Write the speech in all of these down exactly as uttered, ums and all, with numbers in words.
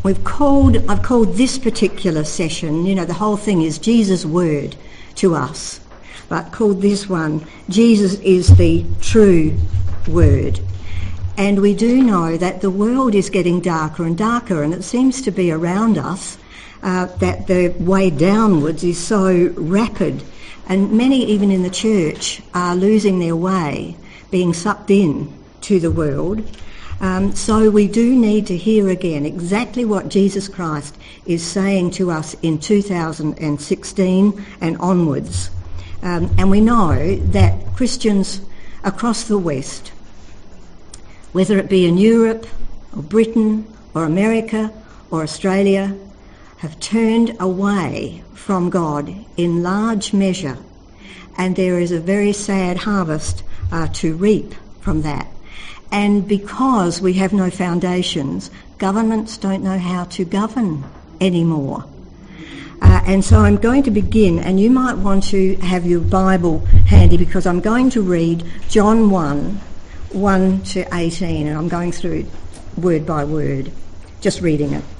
we've called, I've called this particular session, you know, the whole thing is Jesus' word to us, but called this one, Jesus is the true word. And we do know that the world is getting darker and darker, and it seems to be around us uh, that the way downwards is so rapid, and many even in the church are losing their way, being sucked in to the world. Um, so we do need to hear again exactly what Jesus Christ is saying to us in two thousand sixteen and onwards. Um, and we know that Christians across the West, whether it be in Europe or Britain or America or Australia, have turned away from God in large measure, and there is a very sad harvest uh, to reap from that. And because we have no foundations, governments don't know how to govern anymore. Uh, and so I'm going to begin, and you might want to have your Bible handy, because I'm going to read John one, one to eighteen, and I'm going through word by word, just reading it.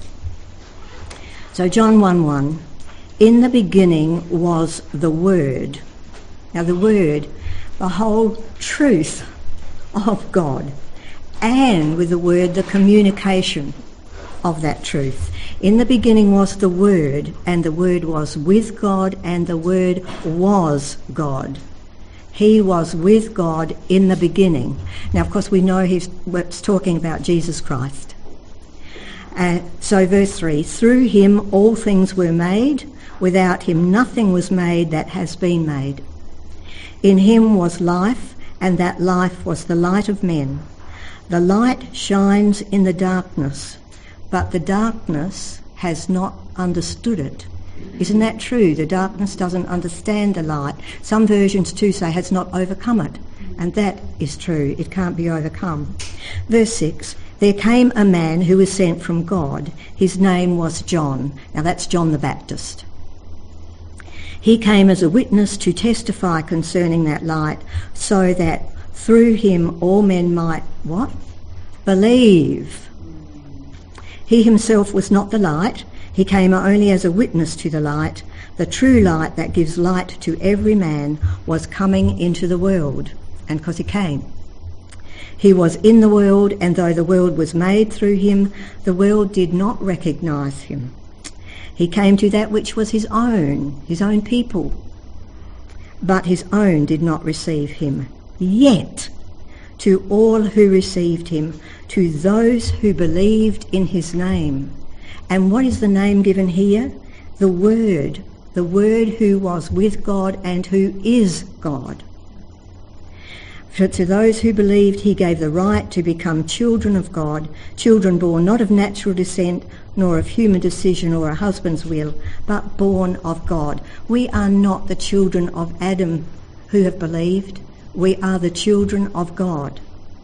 So John one one, in the beginning was the Word. Now the Word, the whole truth of God, and with the Word, the communication of that truth. In the beginning was the Word, and the Word was with God, and the Word was God. He was with God in the beginning. Now, of course, we know he's talking about Jesus Christ. Uh, so verse three, through him all things were made. Without him nothing was made that has been made. In him was life, and that life was the light of men. The light shines in the darkness, but the darkness has not understood it. Isn't that true? The darkness doesn't understand the light. Some versions too say has not overcome it. And that is true. It can't be overcome. Verse six, there came a man who was sent from God. His name was John. Now that's John the Baptist. He came as a witness to testify concerning that light, so that through him all men might, what? Believe. He himself was not the light. He came only as a witness to the light. The true light that gives light to every man was coming into the world, and because he came. He was in the world, and though the world was made through him, the world did not recognise him. He came to that which was his own, his own people, but his own did not receive him. Yet, to all who received him, to those who believed in his name. And what is the name given here? The Word, the Word who was with God and who is God. For to those who believed he gave the right to become children of God, children born not of natural descent, nor of human decision or a husband's will, but born of God. We are not the children of Adam who have believed. We are the children of God.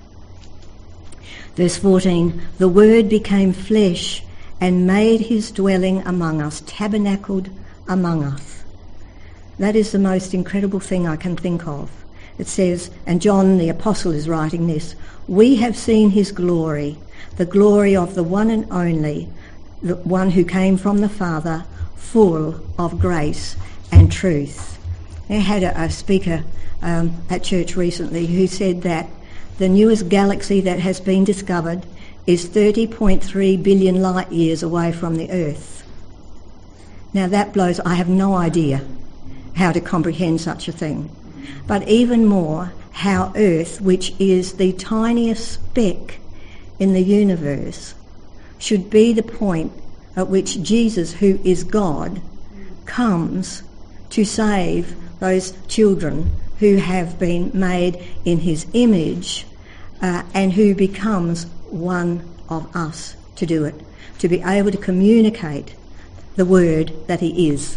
Verse fourteen, the Word became flesh and made his dwelling among us, tabernacled among us. That is the most incredible thing I can think of. It says, and John the Apostle is writing this, we have seen his glory, the glory of the one and only, the one who came from the Father, full of grace and truth. I had a, a speaker um, at church recently who said that the newest galaxy that has been discovered is thirty point three billion light years away from the Earth. Now that blows, I have no idea how to comprehend such a thing. But even more, how Earth, which is the tiniest speck in the universe, should be the point at which Jesus, who is God, comes to save those children who have been made in his image uh, and who becomes one of us to do it, to be able to communicate the word that he is.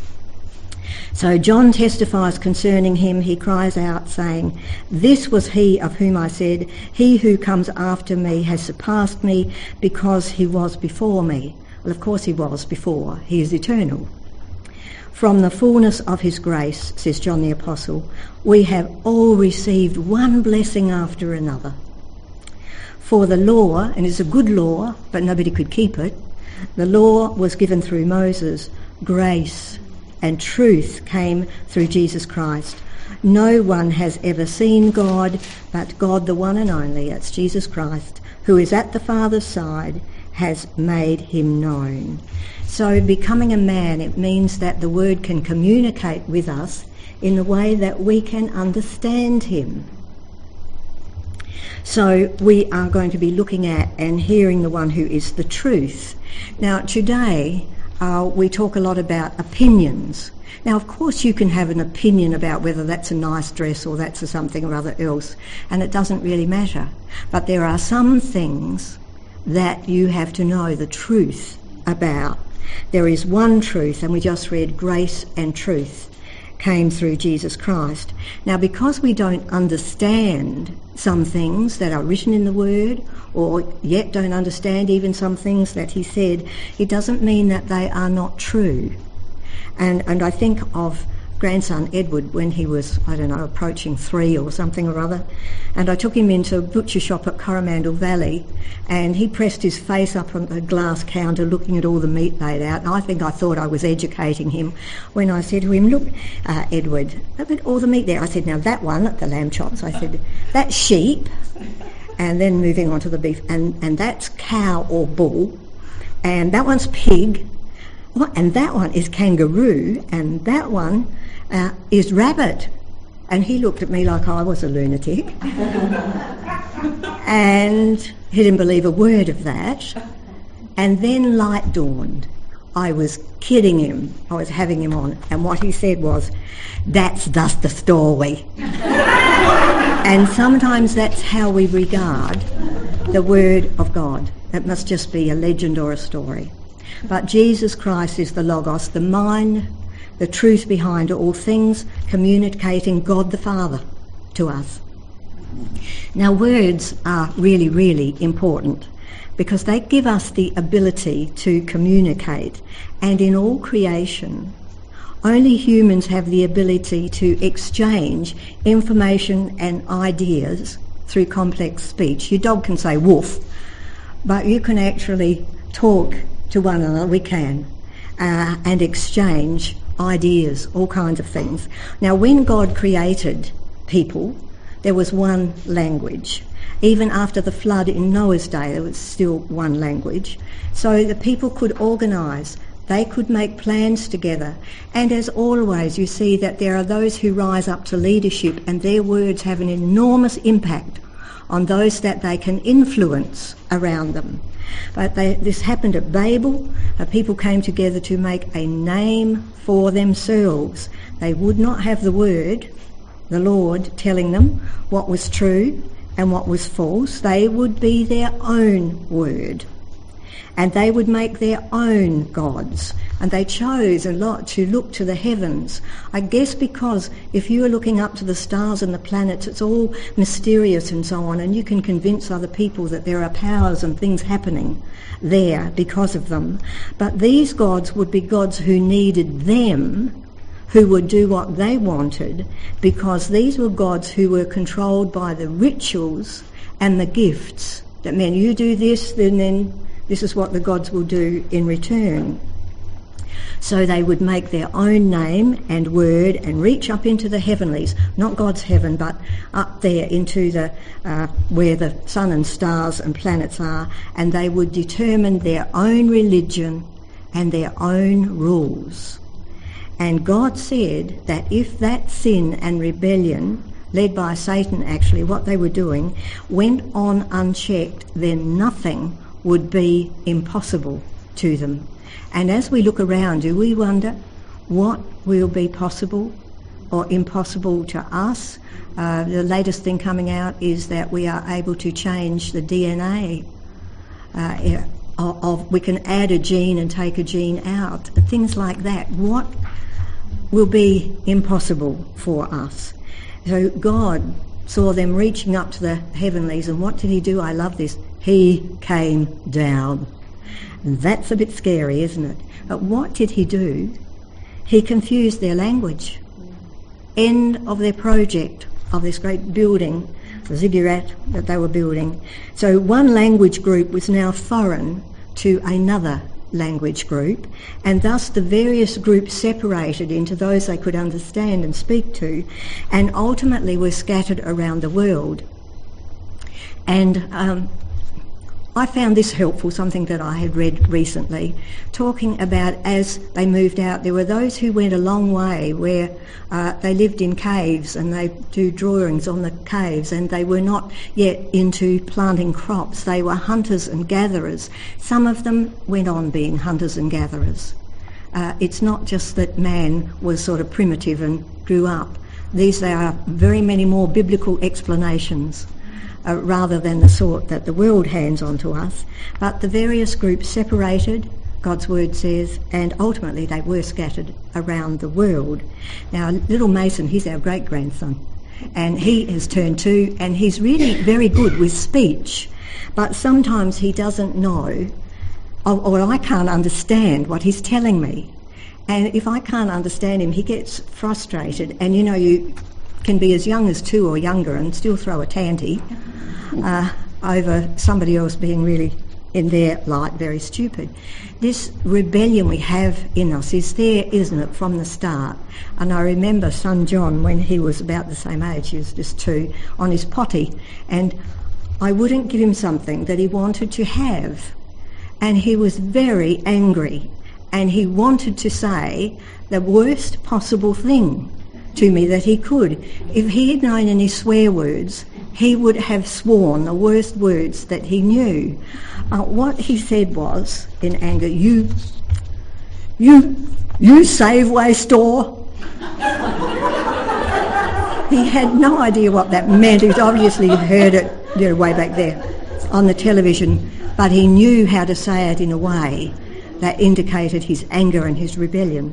So John testifies concerning him. He cries out saying, this was he of whom I said, he who comes after me has surpassed me because he was before me. Well, of course he was before. He is eternal. From the fullness of his grace, says John the Apostle, we have all received one blessing after another. For the law, and it's a good law, but nobody could keep it, The law was given through Moses. Grace and truth came through Jesus Christ. No one has ever seen God, but God, the one and only, that's Jesus Christ, who is at the Father's side, has made him known. So becoming a man, it means that the Word can communicate with us in a way that we can understand him. So we are going to be looking at and hearing the one who is the truth. Now today uh, we talk a lot about opinions. Now of course you can have an opinion about whether that's a nice dress or that's a something or other else, and it doesn't really matter. But there are some things that you have to know the truth about. There is one truth, and we just read grace and truth came through Jesus Christ. Now because we don't understand some things that are written in the Word, or yet don't understand even some things that he said, it doesn't mean that they are not true. And and I think of grandson Edward when he was, I don't know, approaching three or something or other, and I took him into a butcher shop at Coromandel Valley, and he pressed his face up on the glass counter looking at all the meat laid out, and I think I thought I was educating him when I said to him, look, uh, Edward, look at all the meat there. I said, now that one, at the lamb chops, I said, that's sheep, and then moving on to the beef, and, and that's cow or bull, and that one's pig, and that one is kangaroo, and that one uh, is rabbit. And he looked at me like I was a lunatic. And he didn't believe a word of that. And then light dawned. I was kidding him. I was having him on. And what he said was, that's just the story. And sometimes that's how we regard the Word of God. It must just be a legend or a story. But Jesus Christ is the Logos, the mind, the truth behind all things, communicating God the Father to us. Now words are really, really important because they give us the ability to communicate, and in all creation only humans have the ability to exchange information and ideas through complex speech. Your dog can say woof, but you can actually talk to one another, we can, uh, and exchange ideas, all kinds of things. Now when God created people, there was one language. Even after the flood in Noah's day, there was still one language. So the people could organise, they could make plans together, and as always you see that there are those who rise up to leadership, and their words have an enormous impact on those that they can influence around them. But they, this happened at Babel. Uh, people came together to make a name for themselves. They would not have the word, the Lord, telling them what was true and what was false. They would be their own word. And they would make their own gods. And they chose a lot to look to the heavens. I guess because if you are looking up to the stars and the planets, it's all mysterious and so on, and you can convince other people that there are powers and things happening there because of them. But these gods would be gods who needed them, who would do what they wanted, because these were gods who were controlled by the rituals and the gifts. That meant you do this, then then this is what the gods will do in return. So they would make their own name and word and reach up into the heavenlies, not God's heaven, but up there into the uh, where the sun and stars and planets are, and they would determine their own religion and their own rules. And God said that if that sin and rebellion, led by Satan actually, what they were doing, went on unchecked, then nothing would be impossible to them. And as we look around, do we wonder what will be possible or impossible to us? Uh, the latest thing coming out is that we are able to change the D N A. Uh, of, of, we can add a gene and take a gene out, things like that. What will be impossible for us? So God saw them reaching up to the heavenlies, and what did he do? I love this. He came down. And that's a bit scary, isn't it? But what did he do? He confused their language. End of their project of this great building, the ziggurat that they were building. So one language group was now foreign to another language group, and thus the various groups separated into those they could understand and speak to, and ultimately were scattered around the world. And um, I found this helpful, something that I had read recently, talking about as they moved out, there were those who went a long way where uh, they lived in caves and they do drawings on the caves, and they were not yet into planting crops. They were hunters and gatherers. Some of them went on being hunters and gatherers. Uh, it's not just that man was sort of primitive and grew up. These there are very many more biblical explanations. Uh, rather than the sort that the world hands on to us. But the various groups separated, God's word says, and ultimately they were scattered around the world. Now, little Mason, he's our great-grandson, and he has turned two, and he's really very good with speech, but sometimes he doesn't know, or, or I can't understand what he's telling me. And if I can't understand him, he gets frustrated, and you know, you can be as young as two or younger and still throw a tanty uh, over somebody else being really, in their light, very stupid. This rebellion we have in us is there, isn't it, from the start? And I remember son John, when he was about the same age, he was just two, on his potty, and I wouldn't give him something that he wanted to have, and he was very angry, and he wanted to say the worst possible thing to me that he could. If he had known any swear words, he would have sworn the worst words that he knew. Uh, what he said was, in anger, you, you, you Safeway store. He had no idea what that meant. He'd obviously heard it, you know, way back there on the television, but he knew how to say it in a way that indicated his anger and his rebellion.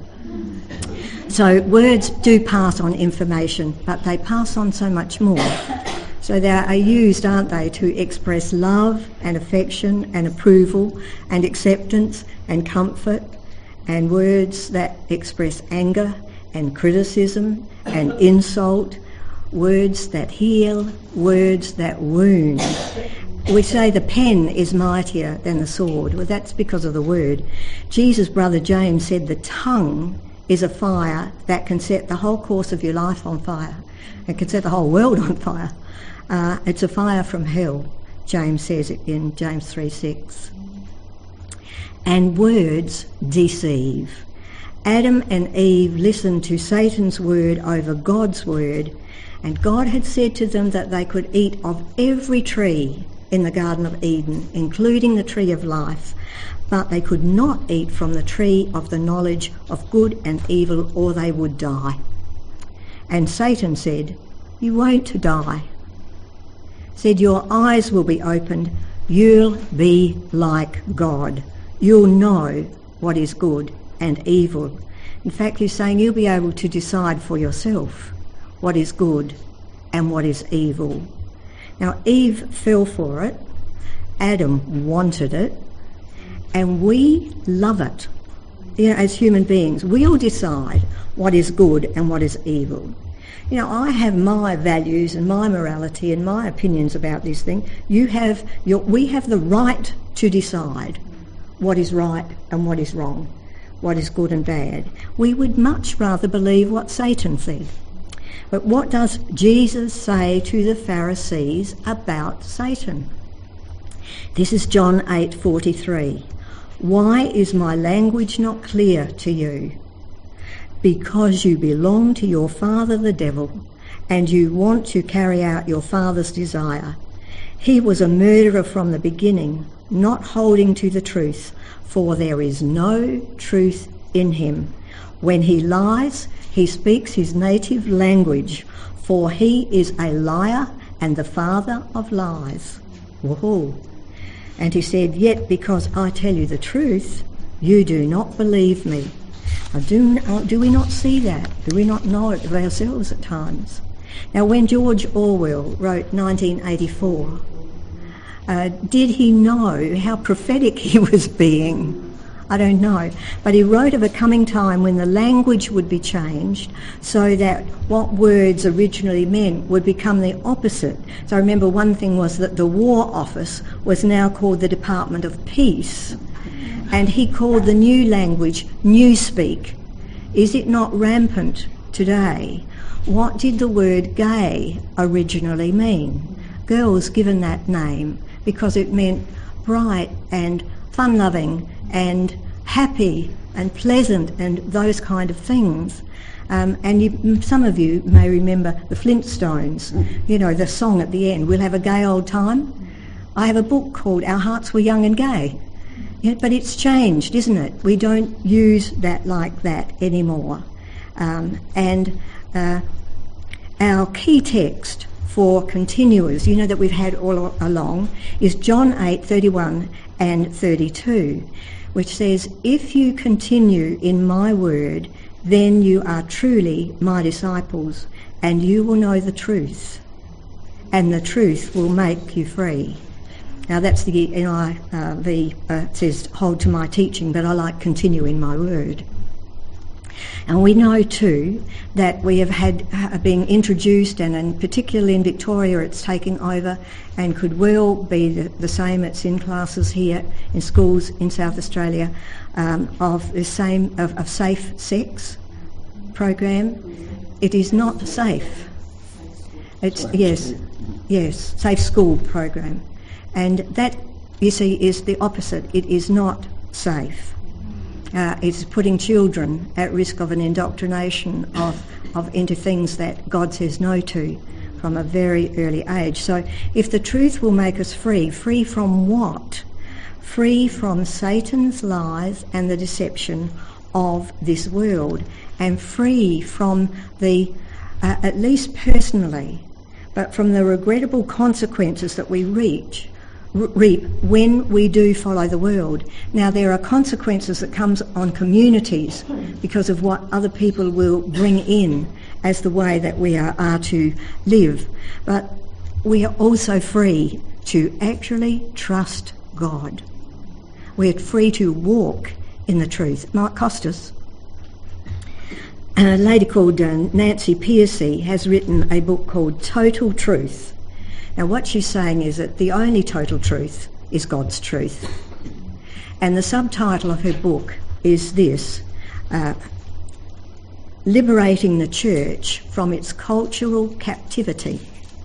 So words do pass on information, but they pass on so much more. So they are used, aren't they, to express love and affection and approval and acceptance and comfort, and words that express anger and criticism and insult, words that heal, words that wound. We say the pen is mightier than the sword. Well, that's because of the word. Jesus' brother James said the tongue is a fire that can set the whole course of your life on fire. It can set the whole world on fire. Uh, it's a fire from hell, James says it in James three six. And words deceive. Adam and Eve listened to Satan's word over God's word, and God had said to them that they could eat of every tree in the Garden of Eden, including the tree of life, but they could not eat from the tree of the knowledge of good and evil, or they would die. And Satan said, you won't die. Said, your eyes will be opened, you'll be like God. You'll know what is good and evil. In fact, he's saying you'll be able to decide for yourself what is good and what is evil. Now, Eve fell for it, Adam wanted it, and we love it. You know, as human beings, we'll decide what is good and what is evil. You know, I have my values and my morality and my opinions about this thing. You have your, we have the right to decide what is right and what is wrong, what is good and bad. We would much rather believe what Satan said. But what does Jesus say to the Pharisees about Satan? This is John eight forty-three. Why is my language not clear to you? Because you belong to your father the devil, and you want to carry out your father's desire. He was a murderer from the beginning, not holding to the truth, for there is no truth in him. When he lies, he speaks his native language, for he is a liar and the father of lies. Whoa. And he said, yet because I tell you the truth, you do not believe me. Now, do, do we not see that? Do we not know it of ourselves at times? Now, when George Orwell wrote nineteen eighty-four, uh, did he know how prophetic he was being? I don't know. But he wrote of a coming time when the language would be changed so that what words originally meant would become the opposite. So I remember one thing was that the War Office was now called the Department of Peace, And he called the new language Newspeak. Is it not rampant today? What did the word gay originally mean? Girls given that name because it meant bright and fun-loving and happy and pleasant and those kind of things. Um, and you, some of you may remember the Flintstones, you know, the song at the end, "We'll have a gay old time." I have a book called Our Hearts Were Young and Gay. Yeah, but it's changed, isn't it? We don't use that like that anymore. Um, and uh, our key text for continuers, you know, that we've had all along, is John eight, thirty-one and thirty-two, which says, "If you continue in my word, then you are truly my disciples, and you will know the truth, and the truth will make you free." Now that's the N I V, uh, says, "Hold to my teaching," but I like "continue in my word." And we know too that we have had uh, being introduced, and in, particularly in Victoria it's taking over, and could well be the, the same. It's in classes here in schools in South Australia, um, of the same of, of safe sex program. It is not safe. It's yes, yes, safe school program, and that, you see, is the opposite. It is not safe. Uh, it's putting children at risk of an indoctrination of, of into things that God says no to from a very early age. So if the truth will make us free, free from what? Free from Satan's lies and the deception of this world, and free from the, uh, at least personally, but from the regrettable consequences that we reach reap when we do follow the world. Now there are consequences that comes on communities because of what other people will bring in as the way that we are, are to live, but we are also free to actually trust God. We're free to walk in the truth. It might cost us. A lady called uh, Nancy Pearcey has written a book called Total Truth. Now what she's saying is that the only total truth is God's truth. And the subtitle of her book is this, uh, Liberating the Church from its Cultural Captivity.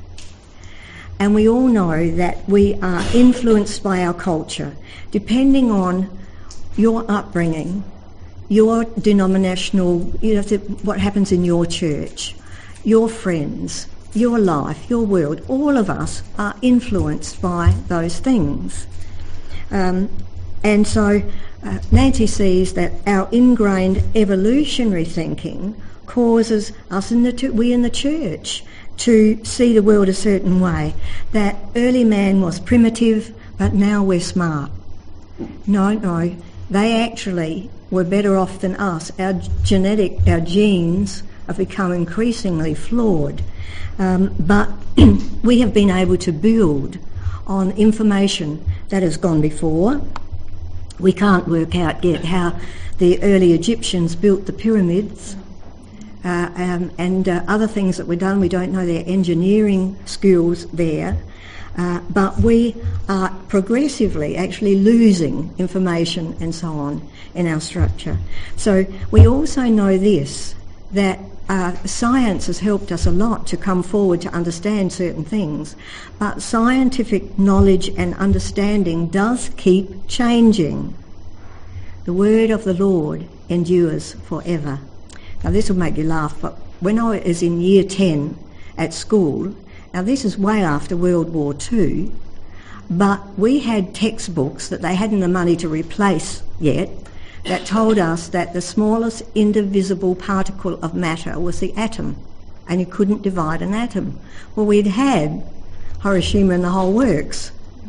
And we all know that we are influenced by our culture, depending on your upbringing, your denominational, you know, what happens in your church, your friends, your life, your world. All of us are influenced by those things. Um, and so uh, Nancy sees that our ingrained evolutionary thinking causes us, in the we in the church, to see the world a certain way, that early man was primitive, but now we're smart. No, no, they actually were better off than us. Our genetic, our genes have become increasingly flawed. Um, but we have been able to build on information that has gone before. We can't work out yet how the early Egyptians built the pyramids, uh, um, and uh, other things that were done. We don't know their engineering skills there, uh, but we are progressively actually losing information and so on in our structure. So we also know this, that Uh, science has helped us a lot to come forward to understand certain things, but scientific knowledge and understanding does keep changing. The word of the Lord endures forever. Now this will make you laugh, but when I was in year ten at school, now this is way after World War Two, but we had textbooks that they hadn't the money to replace yet, that told us that the smallest indivisible particle of matter was the atom, and you couldn't divide an atom. Well, we'd had Hiroshima and the whole works.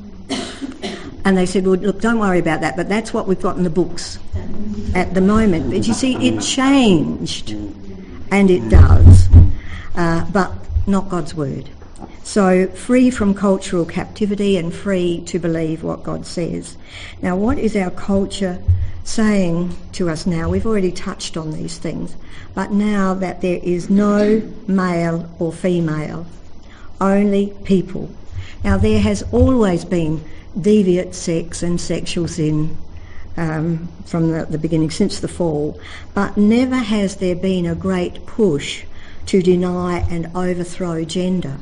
And they said, well, look, don't worry about that, but that's what we've got in the books at the moment. But you see, it changed, and it does, uh, but not God's word. So free from cultural captivity and free to believe what God says. Now, what is our culture saying to us now? We've already touched on these things, but now that there is no male or female, only people. Now there has always been deviant sex and sexual sin um, from the, the beginning, since the fall, but never has there been a great push to deny and overthrow gender.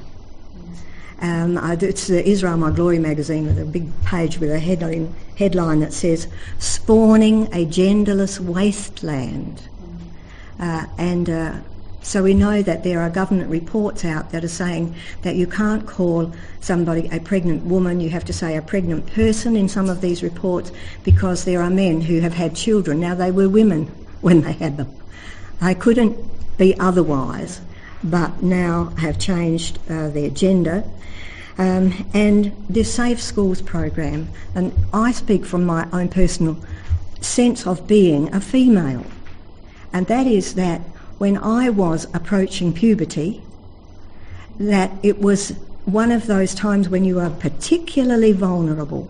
Um, it's the Israel My Glory magazine with a big page with a headline, headline that says, "Spawning a genderless wasteland." Uh, and uh, so we know that there are government reports out that are saying that you can't call somebody a pregnant woman, you have to say a pregnant person in some of these reports, because there are men who have had children. Now, they were women when they had them. They couldn't be otherwise, but now have changed uh, their gender. Um, and this Safe Schools program, and I speak from my own personal sense of being a female, and that is that when I was approaching puberty, that it was one of those times when you are particularly vulnerable.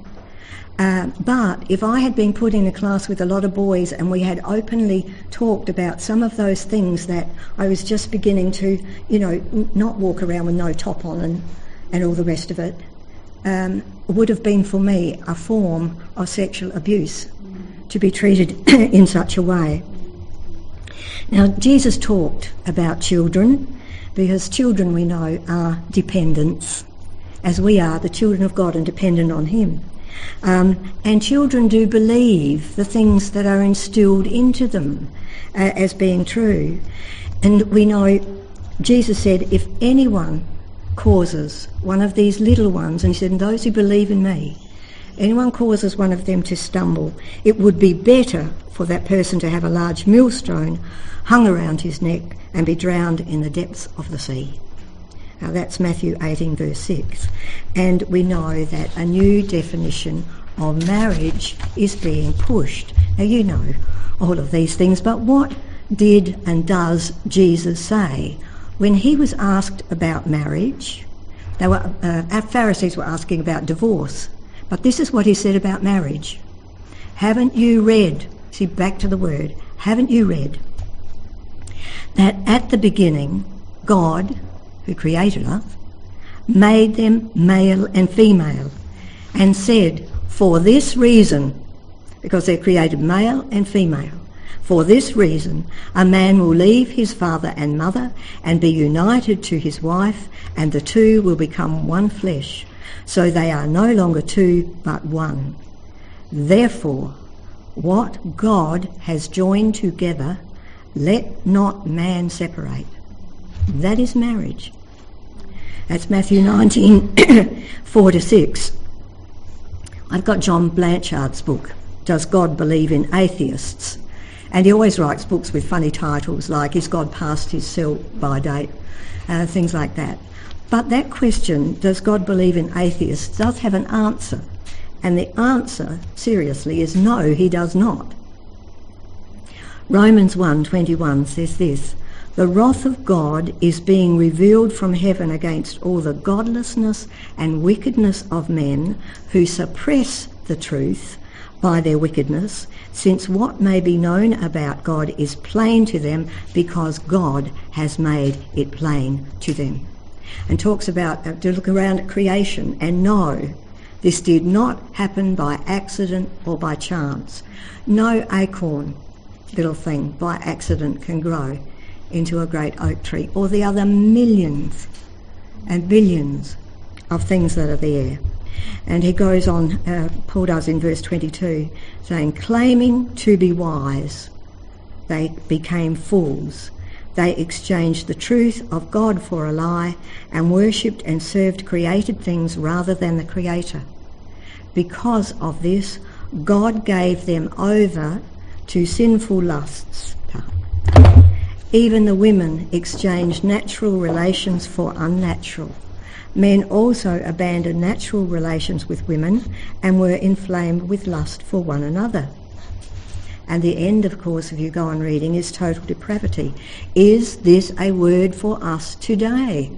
Uh, but if I had been put in a class with a lot of boys and we had openly talked about some of those things that I was just beginning to, you know, n- not walk around with no top on and, and all the rest of it, um, would have been for me a form of sexual abuse to be treated in such a way. Now, Jesus talked about children, because children, we know, are dependents, as we are the children of God and dependent on him. Um, and children do believe the things that are instilled into them uh, as being true. And we know Jesus said, if anyone causes one of these little ones, and he said, and those who believe in me, anyone causes one of them to stumble, it would be better for that person to have a large millstone hung around his neck and be drowned in the depths of the sea. Now that's Matthew eighteen verse six. And we know that a new definition of marriage is being pushed. Now you know all of these things, but what did and does Jesus say? When he was asked about marriage, they were, uh, our Pharisees were asking about divorce, but this is what he said about marriage. Haven't you read, see, back to the word, haven't you read that at the beginning God, who created us, made them male and female, and said, for this reason, because they're created male and female, for this reason a man will leave his father and mother and be united to his wife, and the two will become one flesh. So they are no longer two but one. Therefore, what God has joined together, let not man separate. That is marriage. That's Matthew nineteen, four to six. I've got John Blanchard's book, Does God Believe in Atheists? And he always writes books with funny titles like, Is God Past His Sell-by Date? Uh, things like that. But that question, does God believe in atheists, does have an answer. And the answer, seriously, is no, he does not. Romans one twenty-one says this, the wrath of God is being revealed from heaven against all the godlessness and wickedness of men who suppress the truth by their wickedness, since what may be known about God is plain to them because God has made it plain to them. And talks about, uh, to look around at creation and know this did not happen by accident or by chance. No acorn, little thing, by accident can grow into a great oak tree, or the other millions and billions of things that are there. And he goes on, uh, Paul does in verse twenty-two, saying, claiming to be wise, they became fools. They exchanged the truth of God for a lie and worshipped and served created things rather than the Creator. Because of this, God gave them over to sinful lusts. Even the women exchanged natural relations for unnatural. Men also abandoned natural relations with women and were inflamed with lust for one another. And the end, of course, if you go on reading, is total depravity. Is this a word for us today?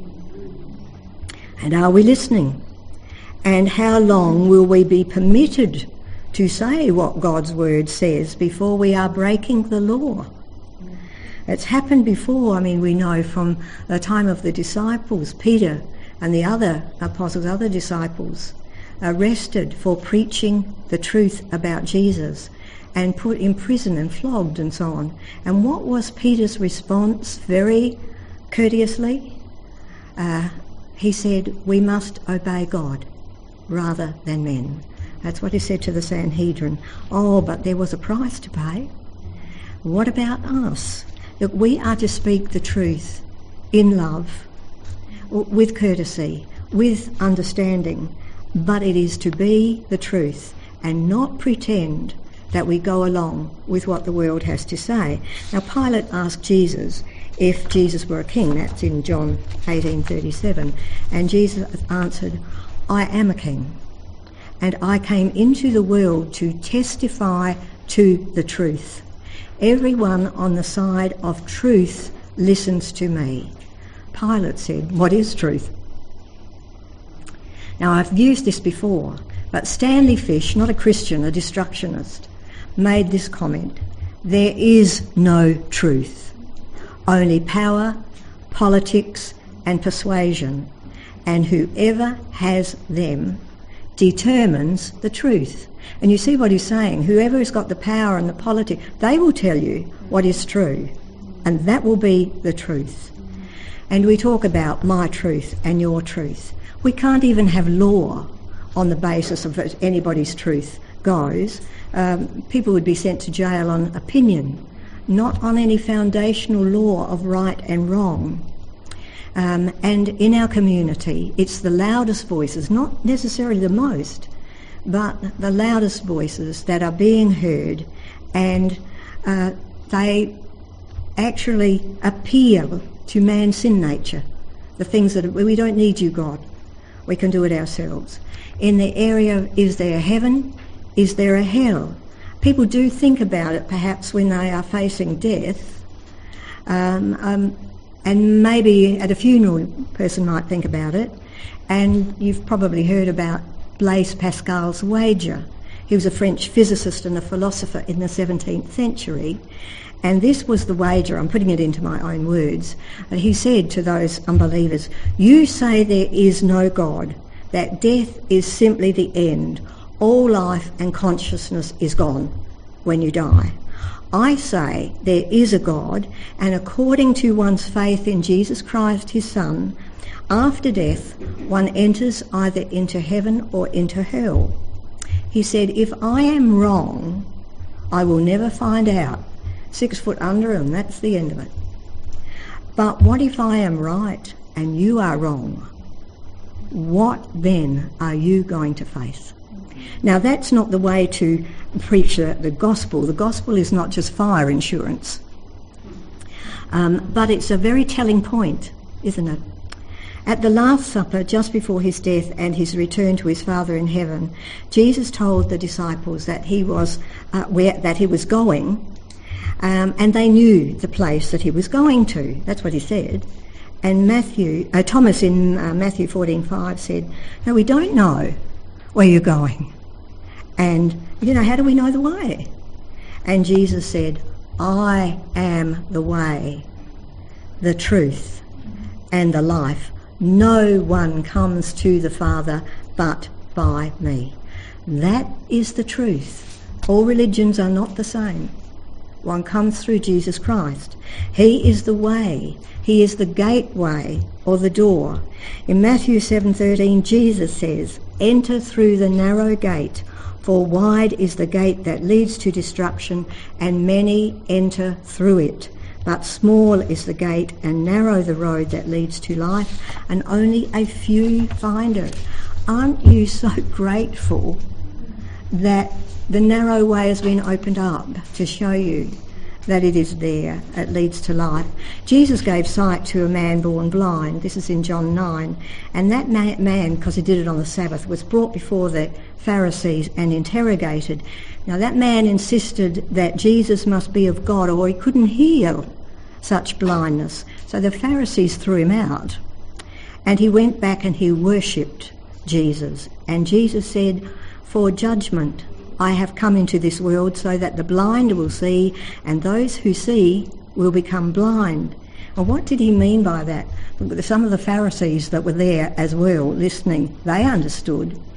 And are we listening? And how long will we be permitted to say what God's word says before we are breaking the law? It's happened before. I mean, we know from the time of the disciples, Peter and the other apostles, other disciples, arrested for preaching the truth about Jesus and put in prison and flogged and so on. And what was Peter's response? Very courteously, uh, he said, we must obey God rather than men. That's what he said to the Sanhedrin. Oh, but there was a price to pay. What about us? Look, we are to speak the truth in love, with courtesy, with understanding, but it is to be the truth and not pretend that we go along with what the world has to say. Now, Pilate asked Jesus if Jesus were a king. That's in John eighteen thirty-seven. And Jesus answered, I am a king, and I came into the world to testify to the truth. Everyone on the side of truth listens to me. Pilate said, what is truth? Now, I've used this before, but Stanley Fish, not a Christian, a destructionist, made this comment: there is no truth, only power, politics and persuasion, and whoever has them determines the truth. And you see what he's saying, whoever has got the power and the politics, they will tell you what is true, and that will be the truth. And we talk about my truth and your truth. We can't even have law on the basis of anybody's truth goes. Um, people would be sent to jail on opinion, not on any foundational law of right and wrong. Um, and in our community, it's the loudest voices, not necessarily the most, but the loudest voices that are being heard, and uh, they actually appeal to man's sin nature, the things that we don't need you, God. We can do it ourselves. In the area of, is there a heaven? Is there a hell? People do think about it perhaps when they are facing death. Um, um, and maybe at a funeral, a person might think about it. And you've probably heard about Blaise Pascal's wager. He was a French physicist and a philosopher in the seventeenth century. And this was the wager, I'm putting it into my own words. He said to those unbelievers, you say there is no God, that death is simply the end. All life and consciousness is gone when you die. I say there is a God, and according to one's faith in Jesus Christ, his Son, after death, one enters either into heaven or into hell. He said, if I am wrong, I will never find out. Six foot under, and that's the end of it. But what if I am right and you are wrong? What then are you going to face? Now, that's not the way to preach the, the gospel. The gospel is not just fire insurance. Um, but it's a very telling point, isn't it? At the Last Supper, just before his death and his return to his Father in heaven, Jesus told the disciples that he was uh, where that he was going. Um, and they knew the place that he was going to. That's what he said. And Matthew, uh, Thomas in uh, Matthew fourteen five said, no, we don't know where you're going. And, you know, how do we know the way? And Jesus said, I am the way, the truth, and the life. No one comes to the Father but by me. That is the truth. All religions are not the same. One comes through Jesus Christ. He is the way. He is the gateway or the door. In Matthew seven thirteen, Jesus says, enter through the narrow gate, for wide is the gate that leads to destruction, and many enter through it. But small is the gate and narrow the road that leads to life, and only a few find it. Aren't you so grateful that the narrow way has been opened up to show you that it is there, it leads to life? Jesus gave sight to a man born blind. This is in John nine. And that man, because he did it on the Sabbath, was brought before the Pharisees and interrogated. Now that man insisted that Jesus must be of God, or he couldn't heal such blindness. So the Pharisees threw him out. And he went back and he worshipped Jesus. And Jesus said, for judgment I have come into this world, so that the blind will see, and those who see will become blind. Well, what did he mean by that? Some of the Pharisees that were there as well, listening, they understood.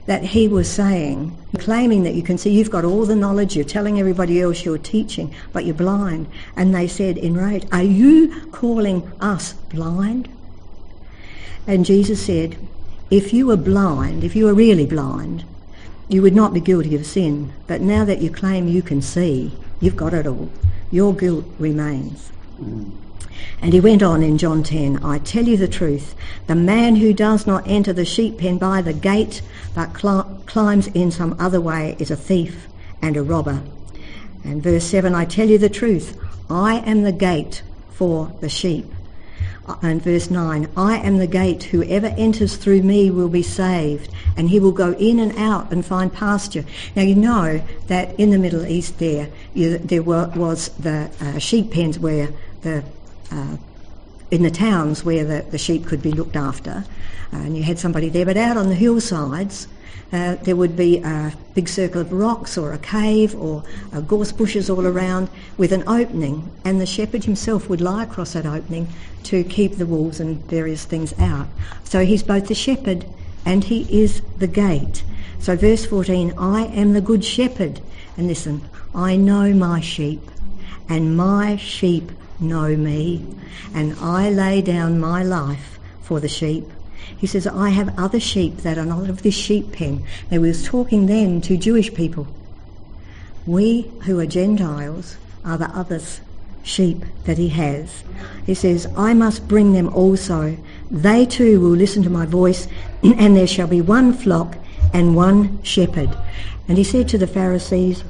that he was saying, claiming that you can see, you've got all the knowledge, you're telling everybody else you're teaching, but you're blind. And they said in rage, are you calling us blind? And Jesus said, if you were blind, if you were really blind, you would not be guilty of sin. But now that you claim you can see, you've got it all. Your guilt remains. Mm. And he went on in John ten, I tell you the truth, the man who does not enter the sheep pen by the gate, but cl- climbs in some other way, is a thief and a robber. And verse seven, I tell you the truth, I am the gate for the sheep. And verse nine, I am the gate, whoever enters through me will be saved, and he will go in and out and find pasture. Now you know that in the Middle East there, you, there were, was the uh, sheep pens where the, uh, in the towns where the, the sheep could be looked after, uh, and you had somebody there, but out on the hillsides, Uh, there would be a big circle of rocks or a cave or uh, gorse bushes all around with an opening, and the shepherd himself would lie across that opening to keep the wolves and various things out. So he's both the shepherd and he is the gate. So verse fourteen, I am the good shepherd. And listen, I know my sheep and my sheep know me, and I lay down my life for the sheep. He says, I have other sheep that are not of this sheep pen. Now, he was talking then to Jewish people. We who are Gentiles are the other sheep that he has. He says, I must bring them also. They too will listen to my voice, and there shall be one flock and one shepherd. And he said to the Pharisees,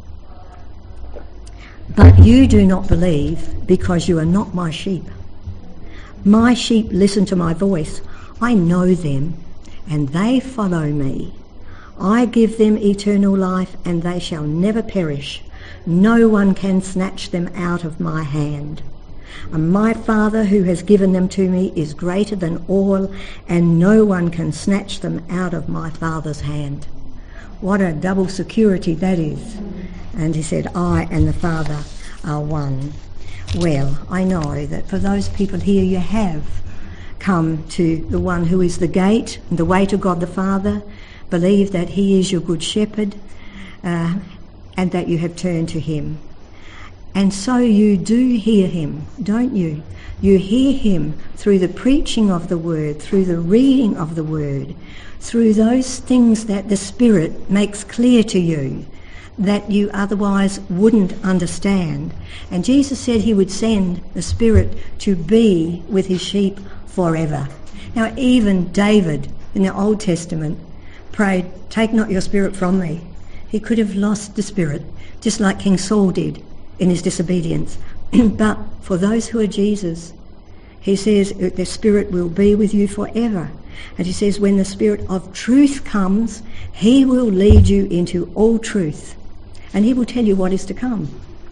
but you do not believe because you are not my sheep. My sheep listen to my voice. I know them, and they follow me. I give them eternal life, and they shall never perish. No one can snatch them out of my hand. And my Father who has given them to me is greater than all, and no one can snatch them out of my Father's hand. What a double security that is. And he said, I and the Father are one. Well, I know that for those people here, you have come to the one who is the gate, the way to God the Father, believe that he is your good shepherd, uh, and that you have turned to him. And so you do hear him, don't you? You hear him through the preaching of the word, through the reading of the word, through those things that the Spirit makes clear to you that you otherwise wouldn't understand. And Jesus said he would send the Spirit to be with his sheep forever. Now, even David in the Old Testament prayed, take not your spirit from me. He could have lost the Spirit, just like King Saul did in his disobedience. But for those who are Jesus, he says the Spirit will be with you forever. And he says when the Spirit of truth comes, he will lead you into all truth, and he will tell you what is to come.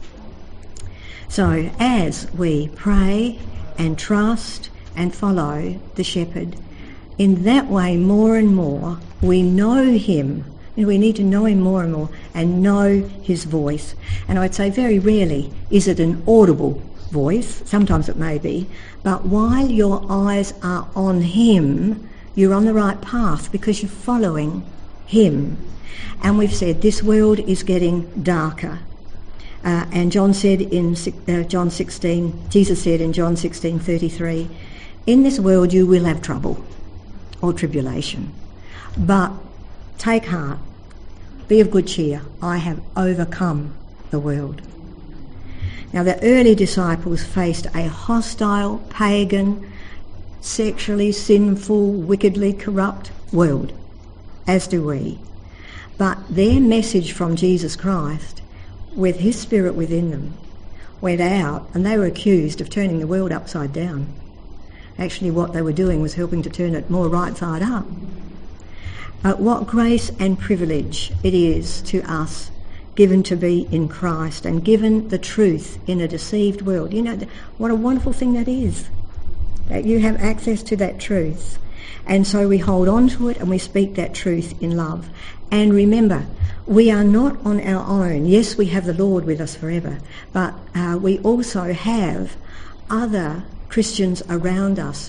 So as we pray and trust and follow the shepherd, in that way more and more we know him. And we need to know him more and more and know his voice. And I'd say very rarely is it an audible voice. Sometimes it may be. But while your eyes are on him, you're on the right path because you're following him. And we've said this world is getting darker. Uh, and John said in uh, John sixteen, Jesus said in John sixteen thirty-three, in this world you will have trouble or tribulation, but take heart, be of good cheer, I have overcome the world. Now the early disciples faced a hostile, pagan, sexually sinful, wickedly corrupt world, as do we. But their message from Jesus Christ, with his Spirit within them, went out, and they were accused of turning the world upside down. Actually, what they were doing was helping to turn it more right side up. But what grace and privilege it is to us, given to be in Christ and given the truth in a deceived world. You know, what a wonderful thing that is, that you have access to that truth. And so we hold on to it and we speak that truth in love. And remember, we are not on our own. Yes, we have the Lord with us forever, but uh, we also have other Christians around us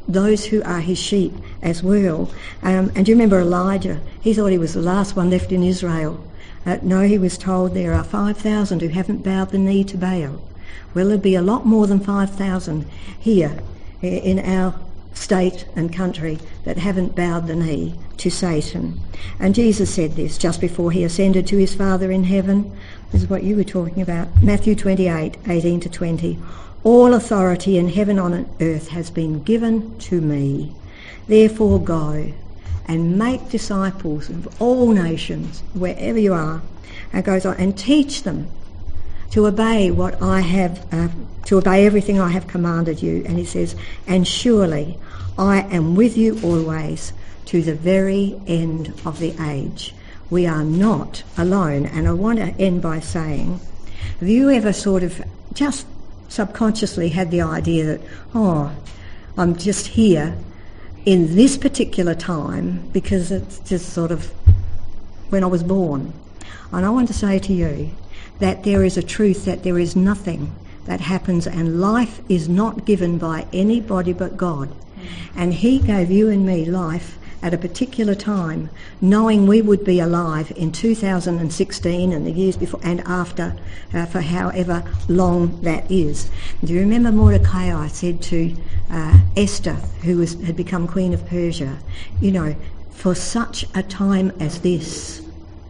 those who are his sheep as well. Um, and do you remember Elijah? He thought he was the last one left in Israel. Uh, no, he was told there are five thousand who haven't bowed the knee to Baal. Well, there'd be a lot more than five thousand here in our state and country that haven't bowed the knee to Satan. And Jesus said this just before he ascended to his Father in heaven. This is what you were talking about. Matthew twenty-eight, eighteen to twenty. All authority in heaven and on earth has been given to me. Therefore go and make disciples of all nations, wherever you are. And goes on, and teach them to obey what I have, uh, to obey everything I have commanded you. And he says, and surely I am with you always to the very end of the age. We are not alone. And I want to end by saying, have you ever sort of just subconsciously had the idea that, oh, I'm just here in this particular time because it's just sort of when I was born? And I want to say to you that there is a truth that there is nothing that happens, and life is not given by anybody but God. And he gave you and me life at a particular time, knowing we would be alive in two thousand sixteen and the years before and after, uh, for however long that is. Do you remember Mordecai said to uh, Esther, who was, had become Queen of Persia, you know, for such a time as this,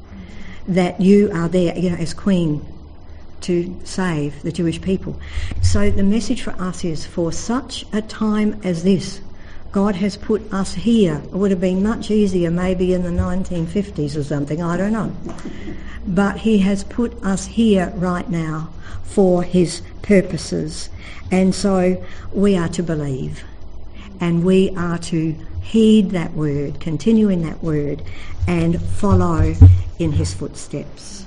that you are there, you know, as Queen to save the Jewish people. So the message for us is, for such a time as this, God has put us here. It would have been much easier maybe in the nineteen fifties or something, I don't know. But he has put us here right now for his purposes. And so we are to believe, and we are to heed that word, continue in that word, and follow in his footsteps.